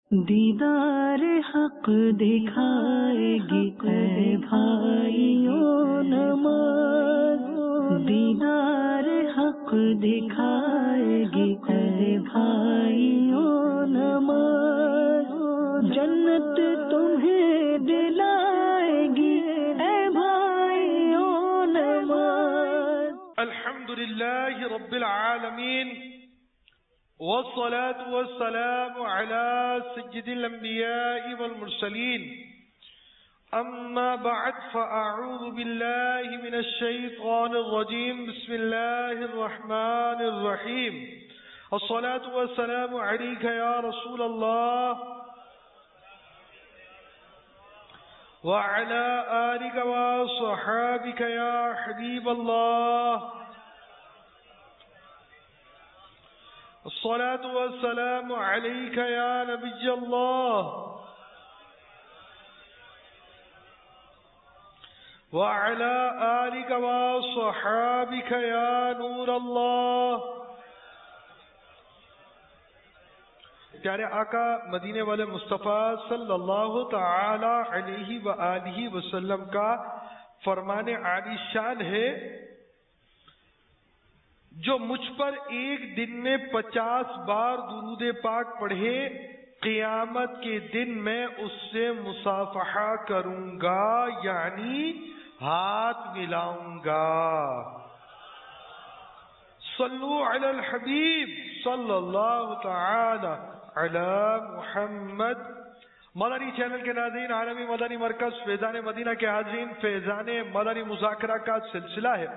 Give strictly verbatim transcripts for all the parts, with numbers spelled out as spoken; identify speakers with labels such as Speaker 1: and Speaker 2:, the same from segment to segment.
Speaker 1: دیدار حق دکھائے گی اے بھائیوں نماز، دیدار حق دکھائے گی اے بھائیوں نماز، جنت تمہیں دلائے گی اے بھائیوں نماز۔
Speaker 2: الحمدللہ رب العالمین، والصلاة والسلام على سيد الأنبياء والمرسلين، أما بعد فأعوذ بالله من الشيطان الرجيم، بسم الله الرحمن الرحيم، الصلاة والسلام عليك يا رسول الله وعلى آلك وصحابك يا حبيب الله، الصلاة والسلام عليك يا نبي الله وعلى آلك وصحابك يا نور الله۔ پیارے آقا مدینے والے مصطفیٰ صلی اللہ تعالی علیہ وآلہ وسلم کا فرمان عالی شان ہے، جو مجھ پر ایک دن میں پچاس بار درود پاک پڑھے، قیامت کے دن میں اس سے مصافحہ کروں گا، یعنی ہاتھ ملاؤں گا۔ صلو علی الحبیب صلی اللہ تعالی علی محمد۔ مدنی چینل کے ناظرین، عالمی مدنی مرکز فیضان مدینہ کے حاضرین، فیضان مدنی مذاکرہ کا سلسلہ ہے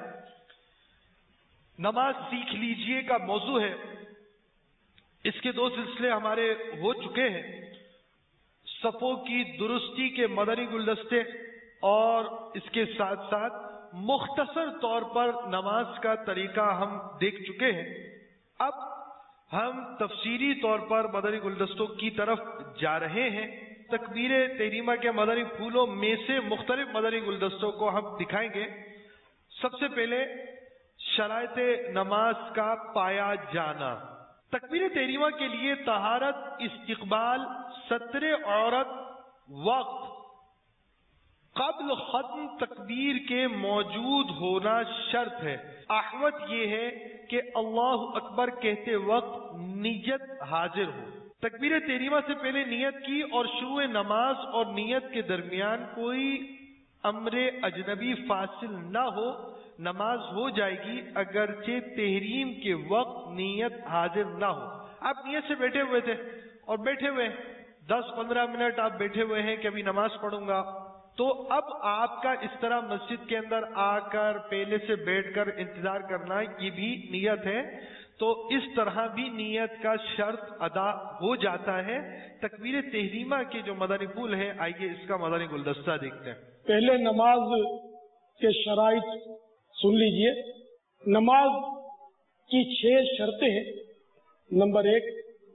Speaker 2: نماز سیکھ لیجئے کا موضوع ہے۔ اس کے دو سلسلے ہمارے ہو چکے ہیں، صفوں کی درستی کے مدنی گلدستے، اور اس کے ساتھ ساتھ مختصر طور پر نماز کا طریقہ ہم دیکھ چکے ہیں۔ اب ہم تفصیلی طور پر مدنی گلدستوں کی طرف جا رہے ہیں۔ تکبیر تحریمہ کے مدنی پھولوں میں سے مختلف مدنی گلدستوں کو ہم دکھائیں گے۔ سب سے پہلے شرائط نماز کا پایا جانا۔ تکبیر تحریمہ کے لیے طہارت، استقبال، ستر عورت، وقت قبل ختم تکبیر کے موجود ہونا شرط ہے۔ احوط یہ ہے کہ اللہ اکبر کہتے وقت نیت حاضر ہو۔ تکبیر تحریمہ سے پہلے نیت کی اور شروع نماز اور نیت کے درمیان کوئی امر اجنبی فاصل نہ ہو، نماز ہو جائے گی، اگرچہ تحریم کے وقت نیت حاضر نہ ہو۔ آپ نیت سے بیٹھے ہوئے تھے اور بیٹھے ہوئے دس پندرہ منٹ آپ بیٹھے ہوئے ہیں کہ ابھی نماز پڑھوں گا، تو اب آپ کا اس طرح مسجد کے اندر آ کر پہلے سے بیٹھ کر انتظار کرنا، یہ بھی نیت ہے، تو اس طرح بھی نیت کا شرط ادا ہو جاتا ہے۔ تکبیر تحریمہ کے جو مدنی پھول ہیں، آئیے اس کا مدنی گلدستہ دیکھتے ہیں۔
Speaker 3: پہلے نماز کے شرائط سن لیجئے۔ نماز کی چھ شرطیں ہیں۔ نمبر ایک،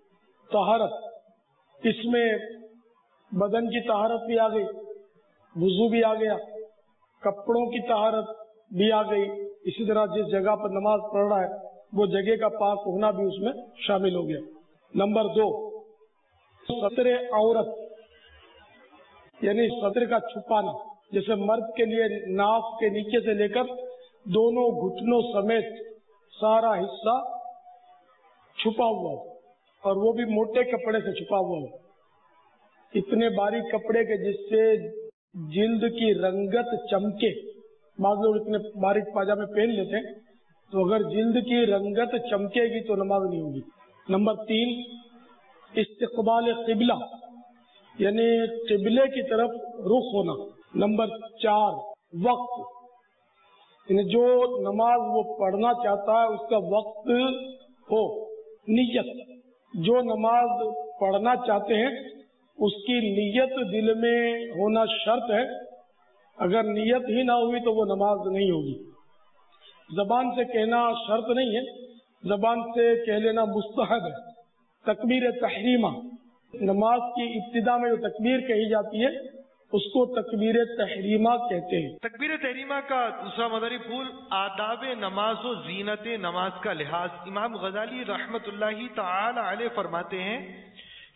Speaker 3: طہارت۔ اس میں بدن کی طہارت بھی آ گئی، وضو بھی آ گیا، کپڑوں کی طہارت بھی آ گئی، اسی طرح جس جگہ پر نماز پڑھ رہا ہے وہ جگہ کا پاک ہونا بھی اس میں شامل ہو گیا۔ نمبر دو، ستر عورت، یعنی ستر کا چھپانا، جیسے مرد کے لیے ناف کے نیچے سے لے کر دونوں گھٹنوں سمیت سارا حصہ چھپا ہوا ہو، اور وہ بھی موٹے کپڑے سے چھپا ہوا ہو، اتنے باریک کپڑے کے جس سے جلد کی رنگت چمکے۔ بعض لوگ اتنے باریک پاجامے پہن لیتے ہیں، تو اگر جلد کی رنگت چمکے گی تو نماز نہیں ہوگی۔ نمبر تین، استقبال قبلہ، یعنی قبلے کی طرف رخ ہونا۔ نمبر چار، وقت، یعنی جو نماز وہ پڑھنا چاہتا ہے اس کا وقت ہو۔ نیت، جو نماز پڑھنا چاہتے ہیں اس کی نیت دل میں ہونا شرط ہے، اگر نیت ہی نہ ہوئی تو وہ نماز نہیں ہوگی۔ زبان سے کہنا شرط نہیں ہے، زبان سے کہہ لینا مستحب ہے۔ تکبیر تحریمہ، نماز کی ابتدا میں جو تکبیر کہی جاتی ہے اس کو تکبیر تحریمہ کہتے ہیں۔
Speaker 2: تکبیر تحریمہ کا دوسرا مدنی پھول آداب نماز و زینت نماز کا لحاظ۔ امام غزالی رحمت اللہ تعالی علیہ فرماتے ہیں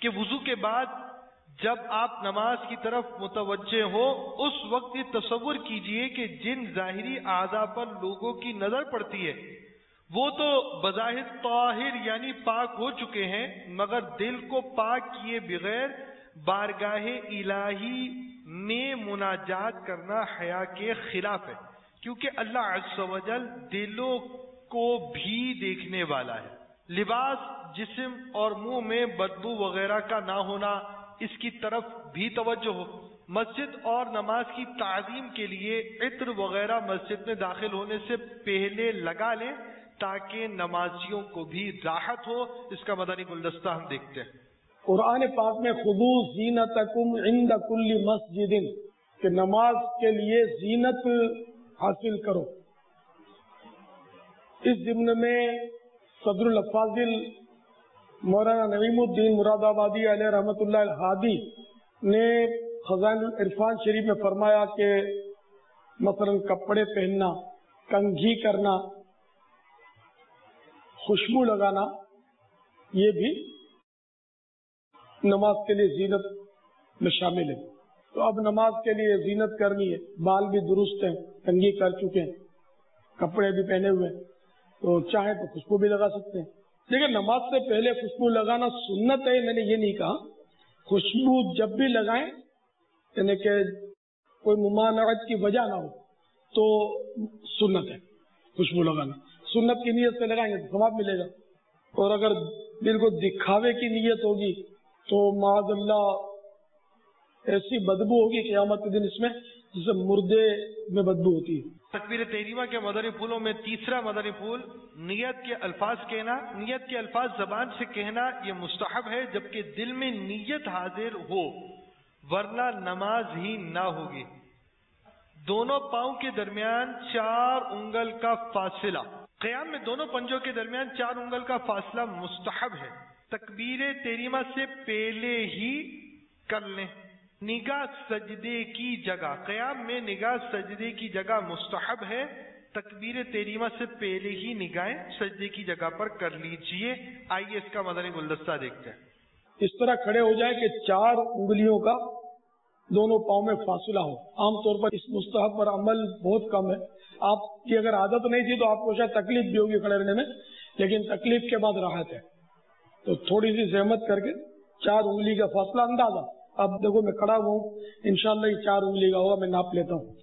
Speaker 2: کہ وضو کے بعد جب آپ نماز کی طرف متوجہ ہو اس وقت یہ تصور کیجئے کہ جن ظاہری اعضاء پر لوگوں کی نظر پڑتی ہے وہ تو بظاہر طاہر یعنی پاک ہو چکے ہیں، مگر دل کو پاک کیے بغیر بارگاہ الہی میں مناجات کرنا حیا کے خلاف ہے، کیونکہ اللہ عز و جل دلوں کو بھی دیکھنے والا ہے۔ لباس، جسم اور منہ میں بدبو وغیرہ کا نہ ہونا، اس کی طرف بھی توجہ ہو۔ مسجد اور نماز کی تعظیم کے لیے عطر وغیرہ مسجد میں داخل ہونے سے پہلے لگا لیں تاکہ نمازیوں کو بھی راحت ہو۔ اس کا مدنی گلدستہ ہم دیکھتے ہیں۔
Speaker 3: قرآن پاک میں خذوا زینتکم عند کل مسجد، کہ نماز کے لیے زینت حاصل کرو۔ اس ضمن میں صدر الافاضل مولانا نعیم الدین مراد آبادی علیہ رحمۃ اللہ الہادی نے خزائن العرفان شریف میں فرمایا کہ مثلا کپڑے پہننا، کنگھی کرنا، خوشبو لگانا، یہ بھی نماز کے لیے زینت میں شامل ہے۔ تو اب نماز کے لیے زینت کرنی ہے، بال بھی درست ہیں، کنگھی کر چکے ہیں، کپڑے بھی پہنے ہوئے ہیں، تو چاہیں تو خوشبو بھی لگا سکتے ہیں۔ لیکن نماز سے پہلے خوشبو لگانا سنت ہے، میں نے یہ نہیں کہا۔ خوشبو جب بھی لگائیں، یعنی کہ کوئی ممانعت کی وجہ نہ ہو تو سنت ہے خوشبو لگانا۔ سنت کی نیت سے لگائیں گے تو ثواب ملے گا، اور اگر بالکل دکھاوے کی نیت ہوگی تو معاذ اللہ ایسی بدبو ہوگی قیامت کے دن اس میں جسے مردے میں بدبو ہوتی ہے۔
Speaker 2: تکبیر تحریمہ کے مدنی پھولوں میں تیسرا مدنی پھول نیت کے الفاظ کہنا۔ نیت کے الفاظ زبان سے کہنا یہ مستحب ہے جبکہ دل میں نیت حاضر ہو، ورنہ نماز ہی نہ ہوگی۔ دونوں پاؤں کے درمیان چار انگل کا فاصلہ، قیام میں دونوں پنجوں کے درمیان چار انگل کا فاصلہ مستحب ہے، تکبیر تحریمہ سے پہلے ہی کر لیں۔ نگاہ سجدے کی جگہ، قیام میں نگاہ سجدے کی جگہ مستحب ہے، تکبیر تحریمہ سے پہلے ہی نگاہیں سجدے کی جگہ پر کر لیجئے۔ آئیے اس کا مدنی گلدستہ دیکھتے ہیں۔
Speaker 3: اس طرح کھڑے ہو جائے کہ چار انگلیوں کا دونوں پاؤں میں فاصلہ ہو۔ عام طور پر اس مستحب پر عمل بہت کم ہے۔ آپ کی اگر عادت نہیں تھی تو آپ کو شاید تکلیف بھی ہوگی کھڑے رہنے میں، لیکن تکلیف کے بعد راحت ہے، تو تھوڑی سی زحمت کر کے چار انگلی کا فاصلہ اندازہ۔ اب دیکھو میں کھڑا ہوں، انشاءاللہ یہ چار انگلی کا ہوگا، میں ناپ لیتا ہوں۔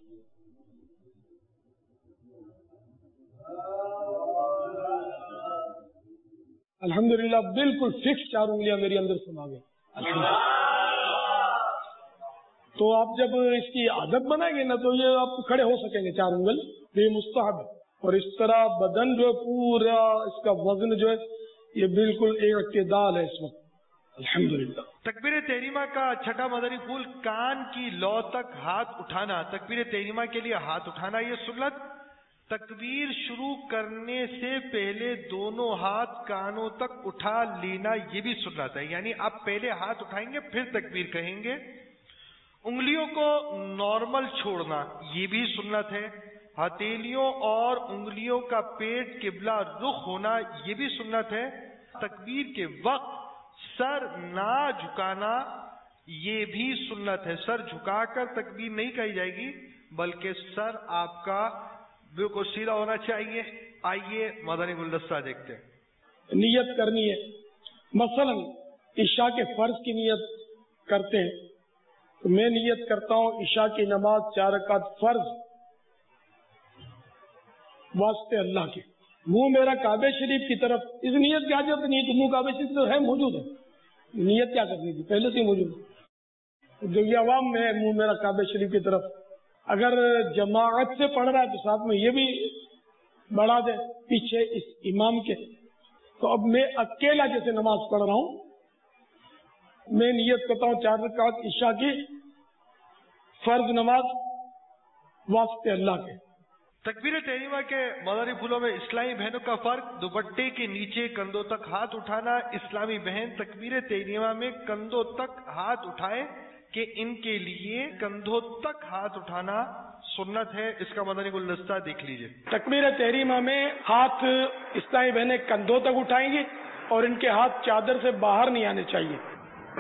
Speaker 3: الحمدللہ بالکل فکس چار انگلیاں میری اندر سما گئی۔ تو آپ جب اس کی عادت بنائیں گے نا تو یہ آپ کھڑے ہو سکیں گے چار انگل، یہ مستحب ہے۔ اور اس طرح بدن جو ہے پورا اس کا وزن جو ہے یہ بالکل ایک اعتدال ہے اس وقت، الحمدللہ۔
Speaker 2: تکبیر تحریمہ کا چھٹا مدنی پھول کان کی لو تک ہاتھ اٹھانا۔ تکبیر تحریمہ کے لیے ہاتھ اٹھانا یہ سنت۔ تکبیر شروع کرنے سے پہلے دونوں ہاتھ کانوں تک اٹھا لینا یہ بھی سنت ہے، یعنی آپ پہلے ہاتھ اٹھائیں گے پھر تکبیر کہیں گے۔ انگلیوں کو نارمل چھوڑنا یہ بھی سنت ہے۔ ہتھیلیوں اور انگلیوں کا پیٹ قبلہ رخ ہونا یہ بھی سنت ہے۔ تکبیر کے وقت سر نہ جھکانا یہ بھی سنت ہے۔ سر جھکا کر تکبیر نہیں کہی جائے گی بلکہ سر آپ کا بالکل سیدھا ہونا چاہیے۔ آئیے مدنی گلدستہ دیکھتے ہیں۔
Speaker 3: نیت کرنی ہے، مثلا عشاء کے فرض کی نیت کرتے ہیں تو میں نیت کرتا ہوں عشاء کی نماز چار رکعت فرض واسطے اللہ کے، منہ میرا کعبہ شریف کی طرف۔ اس نیت کی حاجت نہیں تو منہ کعبہ شریف تو ہے موجود ہے، نیت کیا کرنی تھی، پہلے سے موجود ہے۔ جو یہ عوام میں ہے منہ میرا کعبہ شریف کی طرف، اگر جماعت سے پڑھ رہا ہے تو ساتھ میں یہ بھی بڑھا دے پیچھے اس امام کے۔ تو اب میں اکیلا جیسے نماز پڑھ رہا ہوں، میں نیت کرتا ہوں چار رکعت عشاء کی فرض نماز واسطے اللہ کے۔
Speaker 2: تکبیر تحریمہ کے مدنی پھولوں میں اسلامی بہنوں کا فرق۔ دوپٹے کے نیچے کندھوں تک ہاتھ اٹھانا۔ اسلامی بہن تکبیر تحریمہ میں کندھوں تک ہاتھ اٹھائے کہ ان کے لیے کندھوں تک ہاتھ اٹھانا سنت ہے۔ اس کا مدنی گلدستہ دیکھ لیجئے۔
Speaker 3: تکبیر تحریمہ میں ہاتھ اسلامی بہنیں کندھوں تک اٹھائیں گی اور ان کے ہاتھ چادر سے باہر نہیں آنے چاہیے۔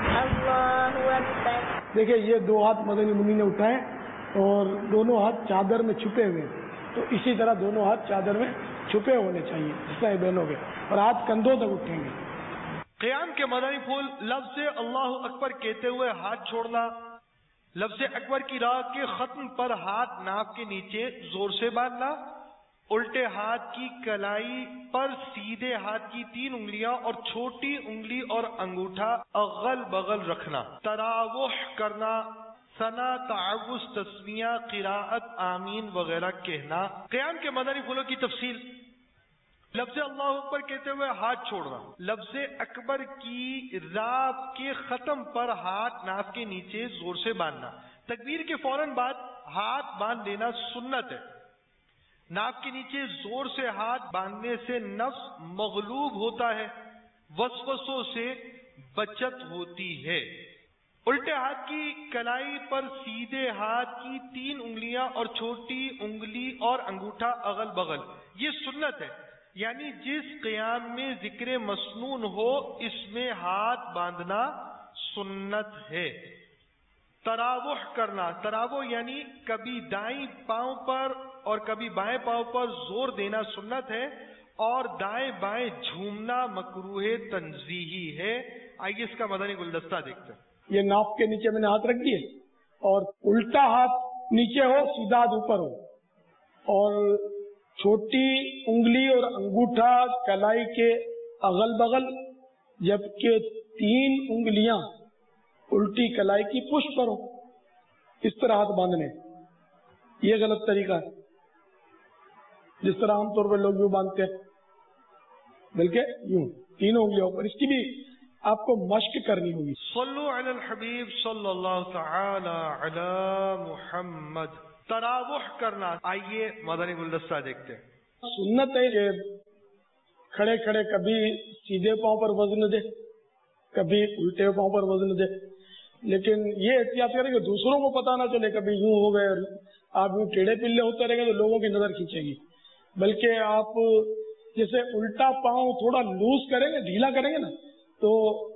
Speaker 3: دیکھیں یہ دو ہاتھ مدنی منی نے اٹھائے اور دونوں ہاتھ چادر میں چھپے ہوئے، تو اسی طرح دونوں ہاتھ چادر میں چھپے ہونے چاہیے جس طرح بہنوں کے، اور ہاتھ کندھوں تک اٹھیں گے۔
Speaker 2: قیام کے مدنی پھول لفظ اللہ اکبر کہتے ہوئے ہاتھ چھوڑنا، لفظ اکبر کی راہ کے ختم پر ہاتھ ناک کے نیچے زور سے باندھنا، الٹے ہاتھ کی کلائی پر سیدھے ہاتھ کی تین انگلیاں اور چھوٹی انگلی اور انگوٹھا اغل بغل رکھنا، تراوح کرنا، ثنا، تعوذ، تسمیہ، قراءت، آمین وغیرہ کہنا۔ قیام کے مدنی پھولوں کی تفصیل: لفظ اللہ اکبر کہتے ہوئے ہاتھ چھوڑنا، لفظ اکبر کی راہ کے ختم پر ہاتھ ناک کے نیچے زور سے باندھنا، تکبیر کے فوراً بعد ہاتھ باندھ لینا سنت ہے۔ ناک کے نیچے زور سے ہاتھ باندھنے سے نفس مغلوب ہوتا ہے، وسوسوں سے بچت ہوتی ہے۔ الٹے ہاتھ کی کلائی پر سیدھے ہاتھ کی تین انگلیاں اور چھوٹی انگلی اور انگوٹھا اغل بغل، یہ سنت ہے، یعنی جس قیام میں ذکر مسنون ہو اس میں ہاتھ باندھنا سنت ہے۔ تراوح کرنا، تراوح یعنی کبھی دائیں پاؤں پر اور کبھی بائیں پاؤں پر زور دینا سنت ہے، اور دائیں بائیں جھومنا مکروہ تنزیہی ہے۔ آئیے اس کا مدنی گلدستہ دیکھتے ہیں۔
Speaker 3: یہ ناف کے نیچے میں نے ہاتھ رکھ دیے اور الٹا ہاتھ نیچے ہو، سیدھا ہاتھ اوپر ہو، اور چھوٹی انگلی اور انگوٹھا کلائی کے اغل بغل، جبکہ تین انگلیاں الٹی کلائی کی پشت پر ہو، اس طرح ہاتھ باندھنے۔ یہ غلط طریقہ ہے جس طرح عام طور پر لوگ یوں باندھتے ہیں، بلکہ یوں تینوں انگلیوں پر۔ اس کی بھی آپ کو مشق کرنی ہوگی۔
Speaker 2: صلو علی الحبیب صلی اللہ تعالی علی محمد۔ تراوح کرنا، آئیے مدنی گلدستہ دیکھتے ہیں۔
Speaker 3: سنت ہے کہ کھڑے کھڑے کبھی سیدھے پاؤں پر وزن دے، کبھی الٹے پاؤں پر وزن دے، لیکن یہ احتیاط کریں کہ دوسروں کو پتہ نہ چلے کبھی یوں ہو گئے اور آپ یوں ٹیڑھے پلے ہوتے رہیں گے تو لوگوں کی نظر کھینچے گی، بلکہ آپ جیسے الٹا پاؤں تھوڑا لوز کریں گے، ڈھیلا کریں گے نا، تو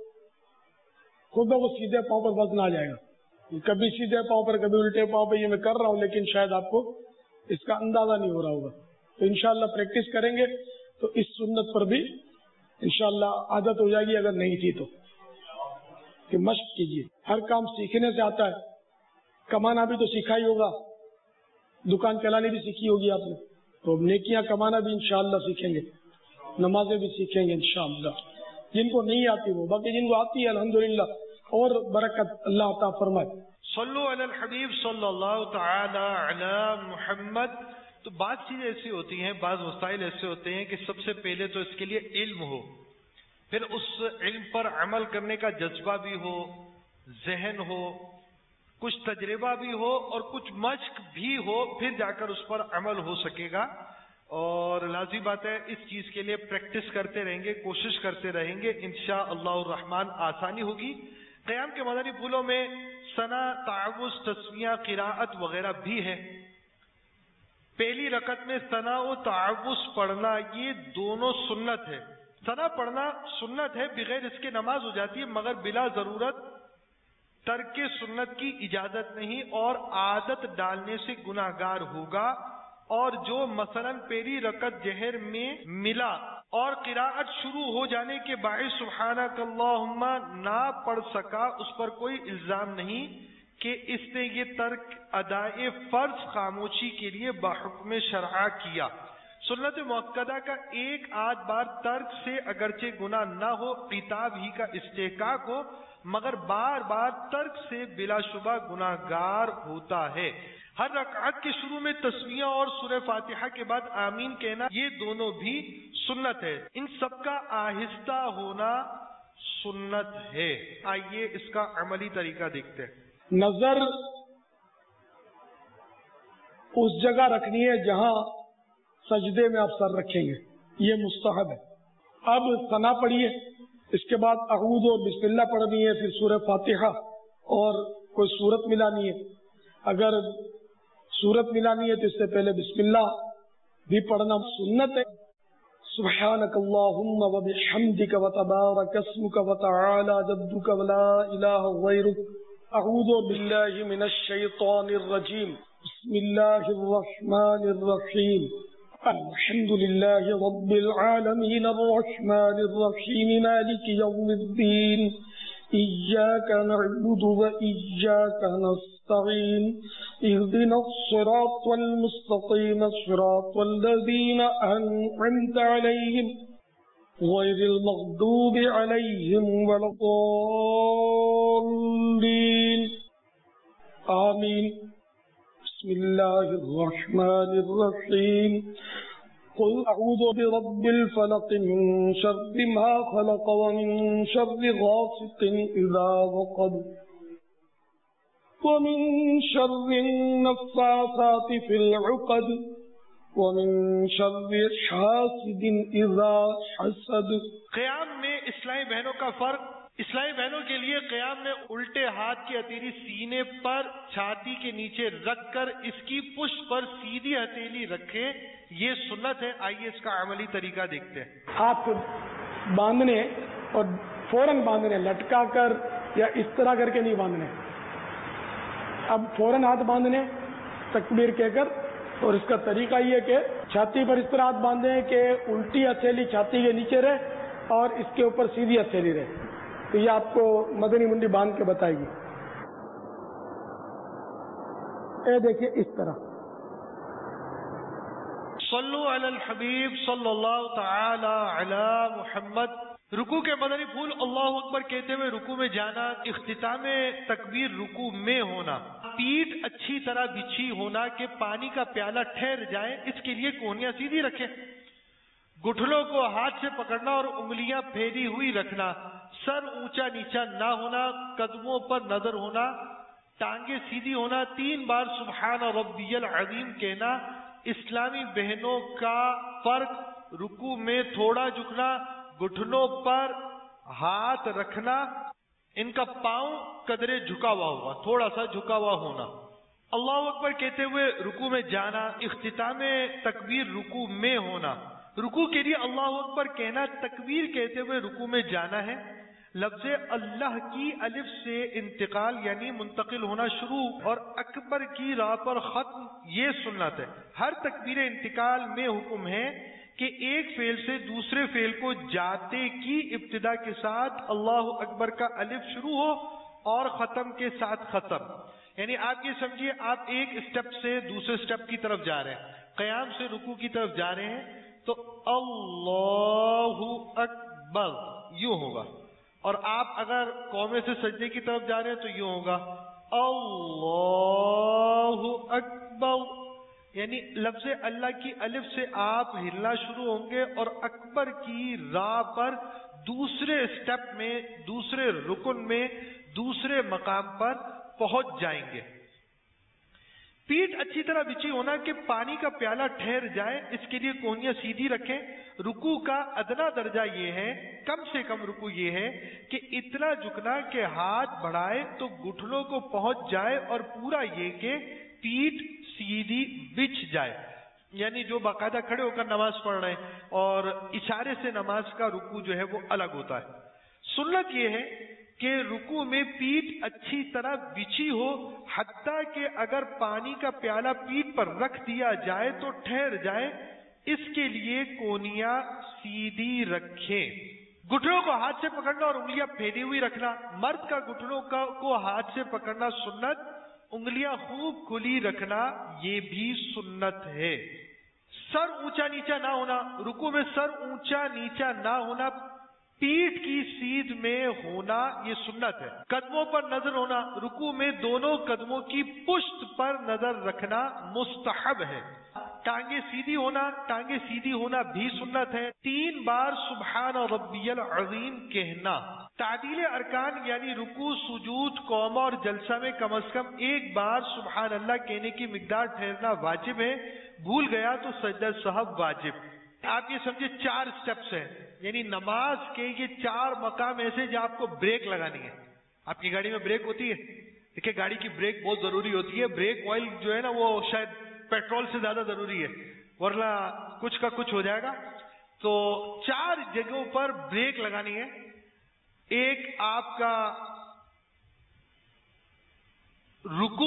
Speaker 3: خود بخود سیدھے پاؤں پر وزن آ جائے گا۔ کبھی سیدھے پاؤں پر کبھی الٹے پاؤں پر، یہ میں کر رہا ہوں لیکن شاید آپ کو اس کا اندازہ نہیں ہو رہا ہوگا، تو انشاءاللہ پریکٹس کریں گے تو اس سنت پر بھی انشاءاللہ عادت ہو جائے گی، اگر نہیں تھی تو کہ مشق کیجیے۔ ہر کام سیکھنے سے آتا ہے، کمانا بھی تو سیکھا ہی ہوگا، دکان چلانی بھی سیکھی ہوگی آپ نے، تو نیکیاں کمانا بھی انشاءاللہ سیکھیں گے، نمازیں بھی سیکھیں گے انشاءاللہ۔ جن کو نہیں آتی وہ، باقی جن کو آتی ہے الحمدللہ اور برکت اللہ عطا فرمائے۔
Speaker 2: صلو علی الحبیب صلی اللہ تعالی علی محمد۔ تو بعض چیزیں ایسی ہوتی ہیں، بعض مسائل ایسے ہوتے ہیں کہ سب سے پہلے تو اس کے لیے علم ہو، پھر اس علم پر عمل کرنے کا جذبہ بھی ہو، ذہن ہو، کچھ تجربہ بھی ہو اور کچھ مشق بھی ہو، پھر جا کر اس پر عمل ہو سکے گا۔ اور لازمی بات ہے اس چیز کے لیے پریکٹس کرتے رہیں گے، کوشش کرتے رہیں گے، انشاءاللہ الرحمن آسانی ہوگی۔ قیام کے مدنی پھولوں میں ثنا، تعوذ، تسمیہ، قراءت وغیرہ بھی ہے۔ پہلی رکعت میں ثنا و تعوذ پڑھنا یہ دونوں سنت ہے۔ ثنا پڑھنا سنت ہے، بغیر اس کے نماز ہو جاتی ہے، مگر بلا ضرورت ترک سنت کی اجازت نہیں، اور عادت ڈالنے سے گناہ گار ہوگا۔ اور جو مثلا پہلی رکعت جہر میں ملا اور قراءت شروع ہو جانے کے باعث سبحانک اللہم نہ پڑھ سکا، اس پر کوئی الزام نہیں کہ اس نے یہ ترک ادائے فرض خاموشی کے لیے بحکم شرع کیا۔ سنت مؤکدہ کا ایک آدھ بار ترک سے اگرچہ گناہ نہ ہو، عتاب ہی کا استحقاق ہو، مگر بار بار ترک سے بلا شبہ گناہ گار ہوتا ہے۔ ہر رکعت کے شروع میں تسمیہ اور سورہ فاتحہ کے بعد آمین کہنا یہ دونوں بھی سنت ہے۔ ان سب کا آہستہ ہونا سنت ہے۔ آئیے اس کا عملی طریقہ دیکھتے ہیں۔
Speaker 3: نظر اس جگہ رکھنی ہے جہاں سجدے میں آپ سر رکھیں گے، یہ مستحب ہے۔ اب ثنا پڑھیے، اس کے بعد اعوذ اور بسم اللہ پڑھنی ہے، پھر سورہ فاتحہ اور کوئی سورت ملانی ہے۔ اگر سورت ملانی ہے تو اس سے پہلے بسم اللہ بھی پڑھنا سنت ہے۔ سبحانک اللہم وبحمدک وتبارک اسمک وتعالی جدک ولا الہ غیرک اعوذ باللہ من الشیطان الرجیم بسم اللہ الرحمن الرحیم الحمد للہ رب العالمین الرحمن الرحیم مالک یوم الدین ایاک نعبد و ایاک نستعین اهدنا الصراط المستقیم صراط الذین انعمت علیہم غیر المغضوب علیہم ولا الضالین آمین بسم اللہ الرحمن الرحیم قل اعوذ برب الفلق من شر ما خلق ومن شر غاسق اذا وقب ومن شر النفاثات في العقد ومن شر حاسد اذا حسد.
Speaker 2: قیام میں اسلامی بہنوں کا فرق. اسلامی بہنوں کے لیے قیام میں الٹے ہاتھ کی ہتھیلی سینے پر چھاتی کے نیچے رکھ کر اس کی پشت پر سیدھی ہتھیلی رکھیں، یہ سنت ہے. آئیے اس کا عملی طریقہ دیکھتے ہیں.
Speaker 3: ہاتھ باندھنے اور فوراً باندھنے، لٹکا کر یا اس طرح کر کے نہیں باندھنے. اب فوراً ہاتھ باندھنے تکبیر کہہ کر، اور اس کا طریقہ یہ کہ چھاتی پر اس طرح ہاتھ باندھیں کہ الٹی ہتھیلی چھاتی کے نیچے رہے اور اس کے اوپر سیدھی ہتھیلی رہے. تو یہ آپ کو مدنی منڈی باندھ کے بتائے گی. اے دیکھیے اس طرح.
Speaker 2: صلو علی الحبیب صلی اللہ تعالی علی محمد. رکوع کے مدنی پھول اللہ اکبر کہتے ہوئے رکوع میں جانا. اختتام تکبیر رکوع میں ہونا. پیٹھ اچھی طرح بچھی ہونا کہ پانی کا پیالہ ٹھہر جائے، اس کے لیے کونیاں سیدھی رکھیں. گٹھلوں کو ہاتھ سے پکڑنا اور انگلیاں پھیلی ہوئی رکھنا. سر اونچا نیچا نہ ہونا. قدموں پر نظر ہونا. ٹانگیں سیدھی ہونا. تین بار سبحان ربی العظیم کہنا. اسلامی بہنوں کا فرق: رکوع میں تھوڑا جھکنا، گٹھنوں پر ہاتھ رکھنا، ان کا پاؤں قدرے جھکا ہوا ہوگا، تھوڑا سا جھکا ہوا ہونا. اللہ اکبر کہتے ہوئے رکوع میں جانا. اختتام تکبیر رکوع میں ہونا. رکوع کے لیے اللہ اکبر کہنا، تکبیر کہتے ہوئے رکوع میں جانا ہے. لفظ اللہ کی الف سے انتقال یعنی منتقل ہونا شروع اور اکبر کی راہ پر ختم، یہ سنت ہے. ہر تکبیر انتقال میں حکم ہے کہ ایک فعل سے دوسرے فعل کو جاتے کی ابتدا کے ساتھ اللہ اکبر کا الف شروع ہو اور ختم کے ساتھ ختم. یعنی آپ یہ سمجھیے آپ ایک اسٹیپ سے دوسرے اسٹیپ کی طرف جا رہے ہیں، قیام سے رکوع کی طرف جا رہے ہیں تو اللہ اکبر یوں ہوگا، اور آپ اگر قومے سے سجدے کی طرف جا رہے ہیں تو یوں ہوگا اللہ اکبر. یعنی لفظ اللہ کی الف سے آپ ہلنا شروع ہوں گے اور اکبر کی راہ پر دوسرے اسٹیپ میں، دوسرے رکن میں، دوسرے مقام پر پہنچ جائیں گے. پیٹھ اچھی طرح بچھی ہونا کہ پانی کا پیالہ ٹھہر جائے، اس کے لیے کونیاں سیدھی رکھیں. رکوع کا ادنا درجہ یہ ہے، کم سے کم رکوع یہ ہے کہ اتنا جھکنا کہ ہاتھ بڑھائے تو گھٹنوں کو پہنچ جائے، اور پورا یہ کہ پیٹھ سیدھی بچھ جائے. یعنی جو باقاعدہ کھڑے ہو کر نماز پڑھ رہے ہیں اور اشارے سے نماز کا رکوع جو ہے وہ الگ ہوتا ہے. سنت یہ ہے کہ رکوع میں پیٹھ اچھی طرح بچھی ہو، حتیٰ کہ اگر پانی کا پیالہ پیٹھ پر رکھ دیا جائے تو ٹھہر جائے. اس کے لیے کونیاں سیدھی رکھیں. گھٹنوں کو ہاتھ سے پکڑنا اور انگلیاں پھیلی ہوئی رکھنا. مرد کا گھٹنوں کو ہاتھ سے پکڑنا سنت، انگلیاں خوب کھلی رکھنا یہ بھی سنت ہے. سر اونچا نیچا نہ ہونا. رکوع میں سر اونچا نیچا نہ ہونا، پیٹھ کی سیدھ میں ہونا یہ سنت ہے. قدموں پر نظر ہونا. رکوع میں دونوں قدموں کی پشت پر نظر رکھنا مستحب ہے. ٹانگیں سیدھی ہونا. ٹانگیں سیدھی ہونا بھی سنت ہے. تین بار سبحان ربی العظیم کہنا. تعدیل ارکان یعنی رکوع، سجود، قومہ اور جلسہ میں کم از کم ایک بار سبحان اللہ کہنے کی مقدار ٹھہرنا واجب ہے. بھول گیا تو سجدہ سہو واجب. آپ یہ سمجھے چار سٹیپس ہیں، یعنی نماز کے یہ چار مقام ایسے جہاں آپ کو بریک لگانی ہے. آپ کی گاڑی میں بریک ہوتی ہے، دیکھیں گاڑی کی بریک بہت ضروری ہوتی ہے. بریک آئل جو ہے نا وہ شاید پیٹرول سے زیادہ ضروری ہے، ورنہ کچھ کا کچھ ہو جائے گا. تو چار جگہوں پر بریک لگانی ہے. ایک آپ کا رکو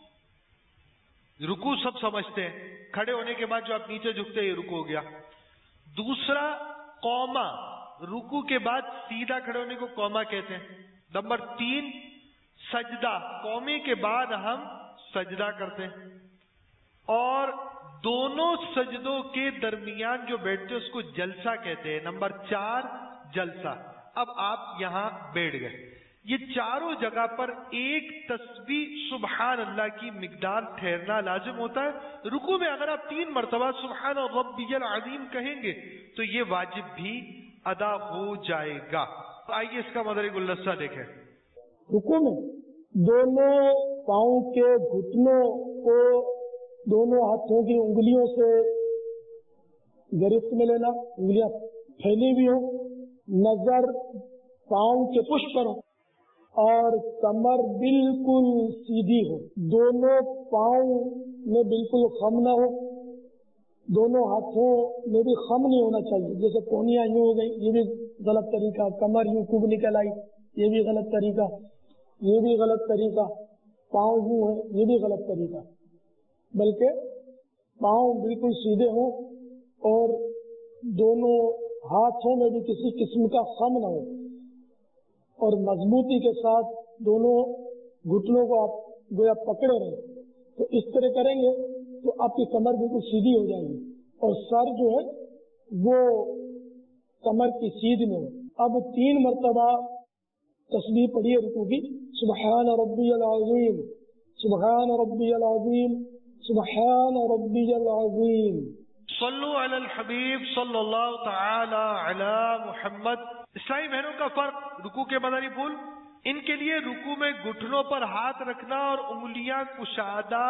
Speaker 2: رکو سب سمجھتے ہیں، کھڑے ہونے کے بعد جو آپ نیچے جھکتے ہیں یہ رکو ہو گیا. دوسرا قوما، رکو کے بعد سیدھا کھڑے ہونے کو قوما کہتے ہیں. نمبر تین سجدہ، قومے کے بعد ہم سجدہ کرتے ہیں، اور دونوں سجدوں کے درمیان جو بیٹھتے ہیں اس کو جلسہ کہتے ہیں. نمبر چار جلسہ. اب آپ یہاں بیٹھ گئے، یہ چاروں جگہ پر ایک تسبیح سبحان اللہ کی مقدار ٹھہرنا لازم ہوتا ہے. رکوع میں اگر آپ تین مرتبہ سبحان ربی العظیم کہیں گے تو یہ واجب بھی ادا ہو جائے گا. آئیے اس کا مدنی گلدستہ دیکھیں.
Speaker 3: رکوع میں دونوں پاؤں کے گھٹنوں کو دونوں ہاتھوں کی انگلیوں سے گرفت میں لینا، انگلیاں پھیلی ہوئی ہوں، نظر پاؤں کے پشت پر ہو اور کمر بالکل سیدھی ہو. دونوں پاؤں میں بالکل خم نہ ہو، دونوں ہاتھوں میں بھی خم نہیں ہونا چاہیے. جیسے کونیاں یوں ہو گئی یہ بھی غلط طریقہ، کمر یوں خوب نکل آئی یہ بھی غلط طریقہ، یہ بھی غلط طریقہ، پاؤں یوں ہے یہ بھی غلط طریقہ. بلکہ پاؤں بالکل سیدھے ہوں اور دونوں ہاتھوں میں بھی کسی قسم کا خم نہ ہو، اور مضبوطی کے ساتھ دونوں گھٹنوں کو آپ گویا پکڑے رہیں. تو اس طرح کریں گے تو آپ کی کمر بالکل سیدھی ہو جائے گی اور سر جو ہے وہ کمر کی سیدھ میں ہو. اب تین مرتبہ تسبیح پڑھیے رکوع کی. سبحان ربی العظیم، سبحان ربی العظیم، سبحان ربی العظیم.
Speaker 2: صلو علی الحبیب صلی اللہ تعالی علی محمد. اسلامی بہنوں کا فرق رکوع کے مدنی پھول، ان کے لیے رکوع میں گھٹنوں پر ہاتھ رکھنا اور انگلیاں کشادہ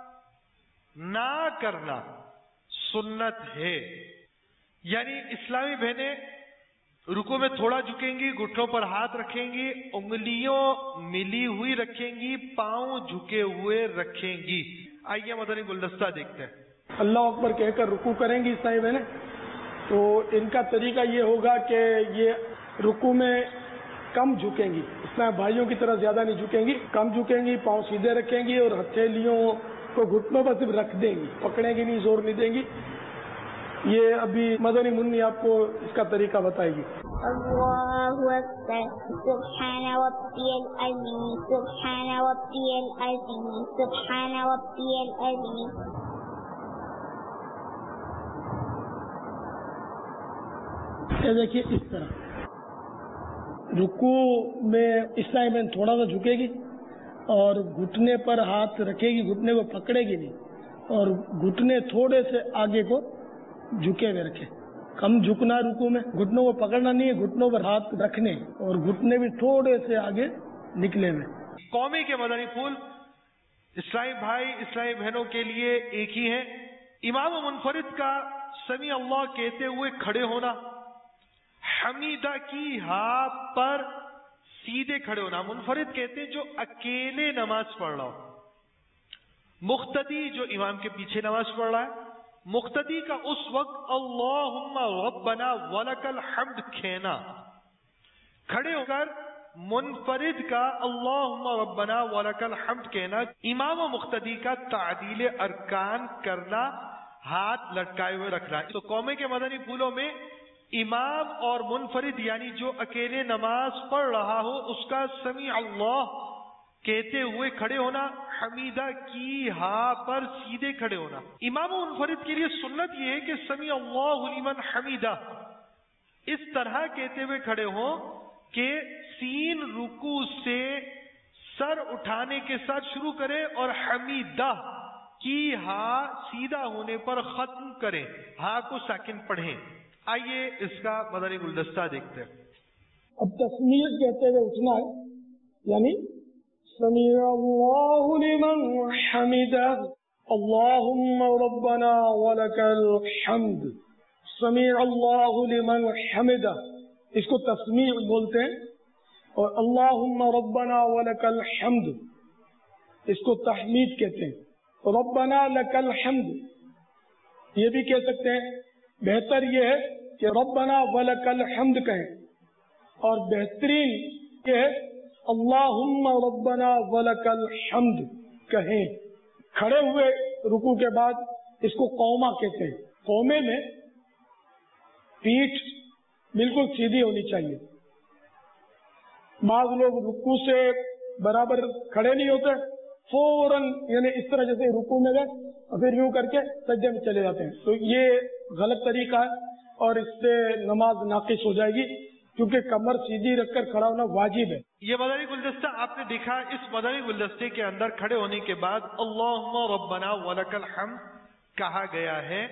Speaker 2: نہ کرنا سنت ہے. یعنی اسلامی بہنیں رکوع میں تھوڑا جھکیں گی، گھٹنوں پر ہاتھ رکھیں گی، انگلیوں ملی ہوئی رکھیں گی، پاؤں جھکے ہوئے رکھیں گی. آئیے مدنی گلدستہ دیکھتے ہیں.
Speaker 3: اللہ اکبر کہہ کر رکوع کریں گی اسلامی بہنیں، تو ان کا طریقہ یہ ہوگا کہ یہ رکوع میں کم جھکیں گی، اسلامی بھائیوں کی طرح زیادہ نہیں جھکیں گی، کم جھکیں گی، پاؤں سیدھے رکھیں گی اور ہتھیلیوں کو گھٹنوں پر صرف رکھ دیں گی، پکڑیں گی نہیں، زور نہیں دیں گی. یہ ابھی مدنی منی آپ کو اس کا طریقہ بتائے گی.
Speaker 4: اللہ اکبر. سبحان ربی العظیم، سبحان ربی العظیم، سبحان ربی العظیم.
Speaker 3: یہ دیکھیے اس طرح رکوع میں اسلامی بہن تھوڑا سا جھکے گی اور گھٹنے پر ہاتھ رکھے گی، گھٹنے کو پکڑے گی نہیں اور گھٹنے تھوڑے سے آگے کو جھکے ہوئے رکھے. کم جھکنا رکوع میں، گھٹنوں کو پکڑنا نہیں ہے، گھٹنوں پر ہاتھ رکھنے اور گھٹنے بھی تھوڑے سے آگے نکلے ہوئے.
Speaker 2: قومی کے مدنی پھول اسلامی بھائی اسلامی بہنوں کے لیے ایک ہی ہے. امام منفرد کا سمیع اللہ کہتے ہوئے کھڑے ہونا، حمیدہ کی ہاں پر سیدھے کھڑے ہونا. منفرد کہتے ہیں جو اکیلے نماز پڑھ رہا ہو. مقتدی جو امام کے پیچھے نماز پڑھ رہا ہے، مقتدی کا اس وقت اللہم ربنا ولک الحمد کہنا. کھڑے ہو کر منفرد کا اللہم ربنا ولک الحمد کہنا. امام و مقتدی کا تعدیل ارکان کرنا، ہاتھ لٹکائے ہوئے رکھنا. تو قومے کے مدنی پھولوں میں امام اور منفرد یعنی جو اکیلے نماز پڑھ رہا ہو اس کا سمیع اللہ کہتے ہوئے کھڑے ہونا، حمیدہ کی ہاں پر سیدھے کھڑے ہونا. امام و منفرد کے لیے سنت یہ ہے کہ سمیع اللہ لمن حمیدہ اس طرح کہتے ہوئے کھڑے ہوں کہ سین رکوع سے سر اٹھانے کے ساتھ شروع کرے اور حمیدہ کی ہاں سیدھا ہونے پر ختم کریں، ہاں کو ساکن پڑھیں. آئیے اس کا مدنی گلدستہ دیکھتے ہیں.
Speaker 3: اب تسمیع کہتے ہوئے اٹھنا ہے، یعنی سمیع اللہ لمن حمدہ اللہم ربنا ولک الحمد. سمیع اللہ لمن حمدہ اس کو تسمیع بولتے ہیں، اور اللہم ربنا ولک الحمد اس کو تحمید کہتے ہیں. ربنا لک الحمد یہ بھی کہہ سکتے ہیں. بہتر یہ ہے کہ ربنا ولک الحمد کہیں، اور بہترین یہ ہے اللہم ربنا ولک الحمد کہیں. کھڑے ہوئے رکوع کے بعد اس کو قوما کہتے ہیں. قومے میں پیٹھ بالکل سیدھی ہونی چاہیے. بعض لوگ رکوع سے برابر کھڑے نہیں ہوتے, فوراً یعنی اس طرح جیسے رکوع میں گئے اور پھر یوں کر کے سجدے میں چلے جاتے ہیں. تو یہ غلط طریقہ ہے اور اس سے نماز ناقص ہو جائے گی, کیونکہ کمر سیدھی رکھ کر کھڑا ہونا واجب ہے.
Speaker 2: یہ مدنی گلدستہ آپ نے دیکھا, اس مدنی گلدستے کے اندر کھڑے ہونے کے بعد اللہم ربنا ولک الحمد کہا گیا ہے.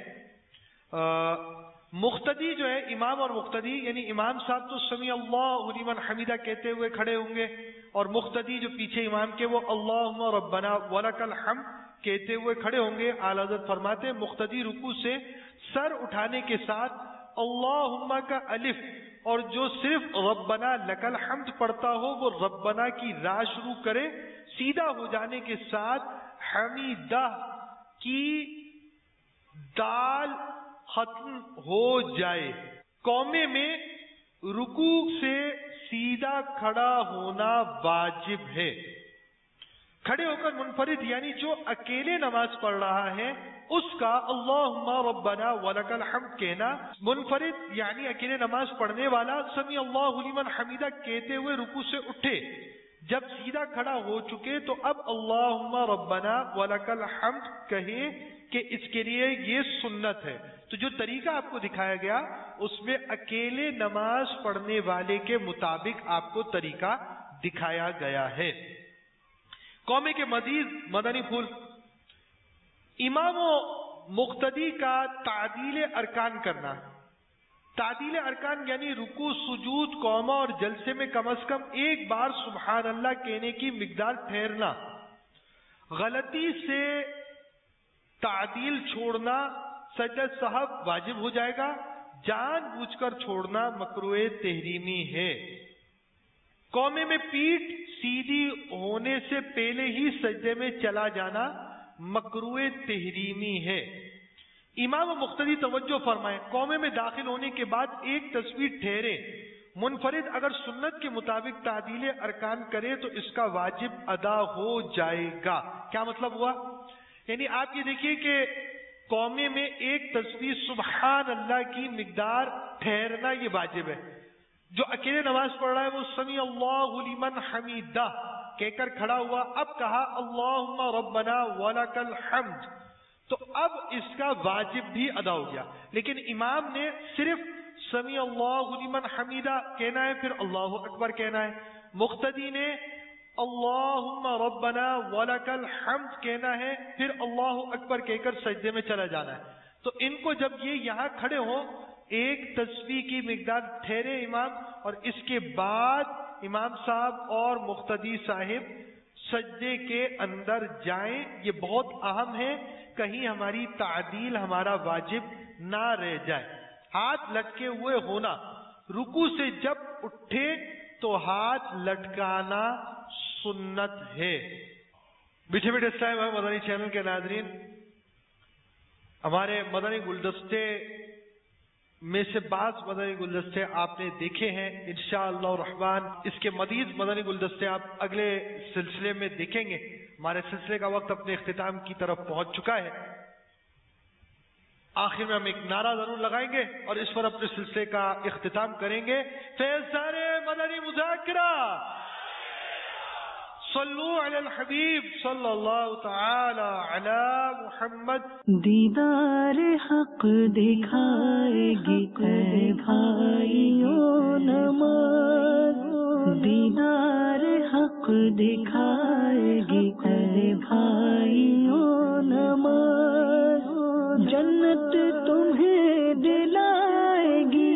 Speaker 2: مقتدی جو ہے امام اور مقتدی, یعنی امام صاحب تو سمیع اللہ لمن حمیدہ کہتے ہوئے کھڑے ہوں گے, اور مقتدی جو پیچھے امام کے وہ اللہم ربنا ولک الحمد کہتے ہوئے کھڑے ہوں گے. اعلیٰ حضرت فرماتے ہیں مقتدی رکوع سے سر اٹھانے کے ساتھ اللہم کا الف, اور جو صرف ربنا لک الحمد پڑھتا ہو وہ ربنا کی راہ شروع کرے. سیدھا ہو جانے کے ساتھ حمیدہ کی دال ختم ہو جائے. قومے میں رکوع سے سیدھا کھڑا ہونا واجب ہے. کھڑے ہو کر منفرد یعنی جو اکیلے نماز پڑھ رہا ہے اس کا اللہم ربنا ولک الحمد کہنا. منفرد یعنی اکیلے نماز پڑھنے والا سمیع اللہ لمن حمیدہ کہتے ہوئے رکوع سے اٹھے, جب سیدھا کھڑا ہو چکے تو اب اللہم ربنا ولک الحمد کہے کہ اس کے لیے یہ سنت ہے. تو جو طریقہ آپ کو دکھایا گیا اس میں اکیلے نماز پڑھنے والے کے مطابق آپ کو طریقہ دکھایا گیا ہے. قومے کے مزید مدنی پھول, امام و مقتدی کا تعدیل ارکان کرنا. تعدیل ارکان یعنی رکوع, سجود, قومہ اور جلسے میں کم از کم ایک بار سبحان اللہ کہنے کی مقدار ٹھہرنا. غلطی سے تعدیل چھوڑنا سجدہ صحب واجب ہو جائے گا. جان بوجھ کر چھوڑنا مکروہ تحریمی ہے. قومے میں پیٹھ سیدھی ہونے سے پہلے ہی سجدے میں چلا جانا مکروہ تحریمی ہے. امام و مقتدی توجہ فرمائیں, قومے میں داخل ہونے کے بعد ایک تصویر ٹھہرے. منفرد اگر سنت کے مطابق تعدیل ارکان کرے تو اس کا واجب ادا ہو جائے گا. کیا مطلب ہوا؟ یعنی آپ یہ دیکھیے کہ قومے میں ایک تصویر سبحان اللہ کی مقدار ٹھہرنا یہ واجب ہے. جو اکیلے نماز پڑھ رہا ہے وہ سمیع اللہ لمن حمیدہ کہہ کر کھڑا ہوا, اب کہا اللہم ربنا ولک الحمد, تو اب اس کا واجب بھی ادا ہو گیا. لیکن امام نے صرف سمیع اللہ لمن حمیدہ کہنا ہے, پھر اللہ اکبر کہنا ہے. مقتدی نے اللہم ربنا ولک الحمد کہنا ہے, پھر اللہ اکبر کہہ کر سجدے میں چلا جانا ہے. تو ان کو جب یہ یہاں کھڑے ہوں ایک تسبیح کی مقدار ٹھہرے امام, اور اس کے بعد امام صاحب اور مقتدی صاحب سجدے کے اندر جائیں. یہ بہت اہم ہے, کہیں ہماری تعدیل ہمارا واجب نہ رہ جائے. ہاتھ لٹکے ہوئے ہونا, رکوع سے جب اٹھے تو ہاتھ لٹکانا سنت ہے. میٹھے میٹھے اسلام مدنی چینل کے ناظرین, ہمارے مدنی گلدستے میں سے بعض مدنی گلدستے آپ نے دیکھے ہیں. انشاءاللہ الرحمن اس کے مزید مدنی گلدستے آپ اگلے سلسلے میں دیکھیں گے. ہمارے سلسلے کا وقت اپنے اختتام کی طرف پہنچ چکا ہے. آخر میں ہم ایک نعرہ ضرور لگائیں گے اور اس پر اپنے سلسلے کا اختتام کریں گے. فیضان مدنی مذاکرہ صلو علی الحبیب صلی اللہ تعالی علی محمد.
Speaker 1: دیدار حق دکھائے گی اے بھائیوں نماز, دیدار حق دکھائے گی اے بھائیوں نماز, جنت تمہیں دلائے گی